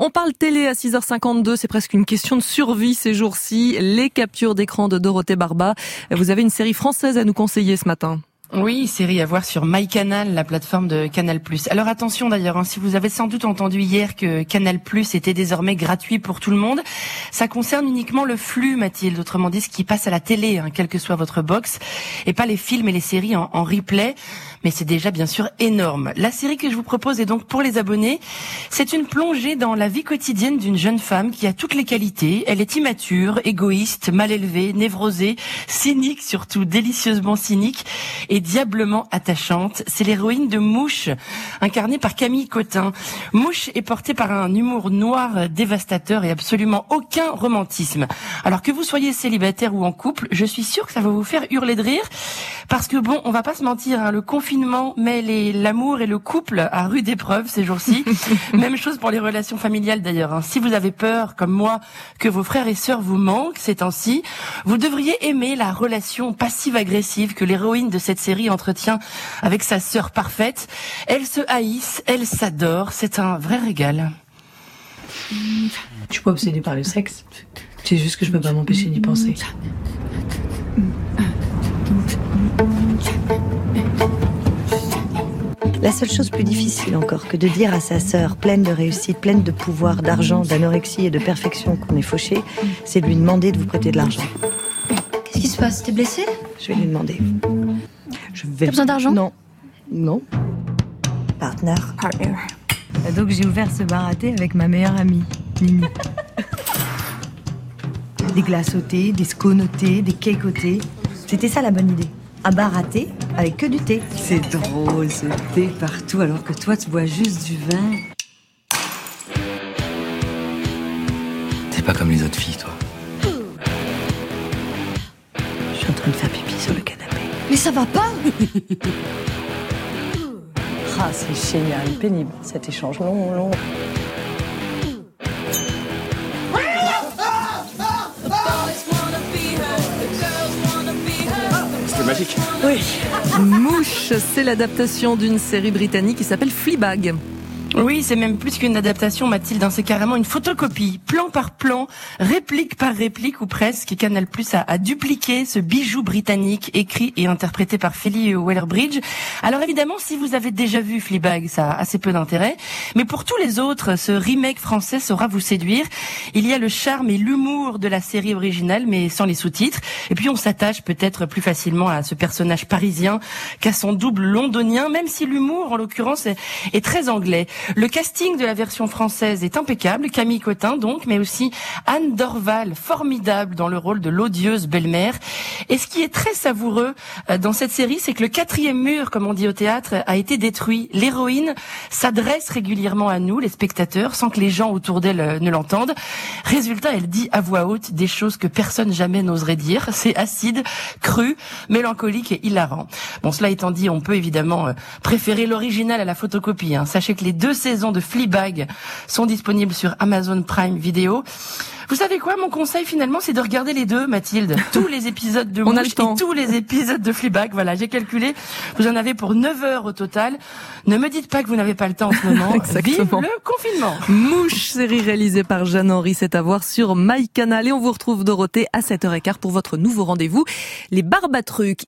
On parle télé à 6h52, c'est presque une question de survie ces jours-ci. Les captures d'écran de Dorothée Barba. Vous avez une série française à nous conseiller ce matin. Oui, série à voir sur MyCanal, la plateforme de Canal+. Alors attention d'ailleurs, si vous avez sans doute entendu hier que Canal+ était désormais gratuit pour tout le monde, ça concerne uniquement le flux, Mathilde, autrement dit ce qui passe à la télé, quelle que soit votre box, et pas les films et les séries en replay, mais c'est déjà bien sûr énorme. La série que je vous propose est donc pour les abonnés, c'est une plongée dans la vie quotidienne d'une jeune femme qui a toutes les qualités. Elle est immature, égoïste, mal élevée, névrosée, cynique, surtout délicieusement cynique, et diablement attachante. C'est l'héroïne de Mouche, incarnée par Camille Cotin. Mouche est portée par un humour noir dévastateur et absolument aucun romantisme. Alors que vous soyez célibataire ou en couple, je suis sûre que ça va vous faire hurler de rire, parce que bon, on va pas se mentir, le confinement met l'amour et le couple à rude épreuve ces jours-ci. Même chose pour les relations familiales d'ailleurs. Si vous avez peur, comme moi, que vos frères et sœurs vous manquent ces temps-ci, vous devriez aimer la relation passive-agressive que l'héroïne de cette série entretient avec sa sœur parfaite. Elles se haïssent, elles s'adorent, c'est un vrai régal. Je suis pas obsédée par le sexe, c'est juste que je peux pas m'empêcher d'y penser. La seule chose plus difficile encore que de dire à sa sœur, pleine de réussite, pleine de pouvoir, d'argent, d'anorexie et de perfection qu'on est fauché, c'est de lui demander de vous prêter de l'argent. Qu'est-ce qui se passe? T'es blessée? Je vais lui demander. T'as besoin d'argent? Non. Partner. Et donc j'ai ouvert ce bar à thé avec ma meilleure amie, Nini. Des glaces au thé, des scones au thé, des cakes au thé. C'était ça la bonne idée. Un bar à thé avec que du thé. C'est drôle, ce thé partout alors que toi tu bois juste du vin. T'es pas comme les autres filles, toi. Je suis en train de faire pipi sur le canapé. Mais ça va pas? Ah, c'est génial, pénible, cet échange long. C'était magique. Oui. Mouche, c'est l'adaptation d'une série britannique qui s'appelle Fleabag. Oui, c'est même plus qu'une adaptation, Mathilde, c'est carrément une photocopie, plan par plan, réplique par réplique ou presque. Canal+ a dupliqué ce bijou britannique écrit et interprété par Phoebe Waller-Bridge. Alors évidemment, si vous avez déjà vu Fleabag, ça a assez peu d'intérêt, mais pour tous les autres, ce remake français saura vous séduire. Il y a le charme et l'humour de la série originale, mais sans les sous-titres. Et puis on s'attache peut-être plus facilement à ce personnage parisien qu'à son double londonien, même si l'humour, en l'occurrence, est très anglais. Le casting de la version française est impeccable, Camille Cotin donc, mais aussi Anne Dorval, formidable dans le rôle de l'odieuse belle-mère. Et ce qui est très savoureux dans cette série, c'est que le quatrième mur, comme on dit au théâtre, a été détruit. L'héroïne s'adresse régulièrement à nous, les spectateurs, sans que les gens autour d'elle ne l'entendent. Résultat, elle dit à voix haute des choses que personne jamais n'oserait dire. C'est acide, cru, mélancolique et hilarant. Bon, cela étant dit, on peut évidemment préférer l'original à la photocopie. Sachez que les 2 saisons de Fleabag sont disponibles sur Amazon Prime Video. Vous savez quoi, mon conseil finalement, c'est de regarder les deux, Mathilde. Tous les épisodes de Mouche et tous les épisodes de Fleabag. Voilà, j'ai calculé. Vous en avez pour 9 heures au total. Ne me dites pas que vous n'avez pas le temps en ce moment. Vive le confinement. Mouche, série réalisée par Jeanne Henry, c'est à voir sur MyCanal. Et on vous retrouve, Dorothée, à 7h15 pour votre nouveau rendez-vous, les Barbatrucs.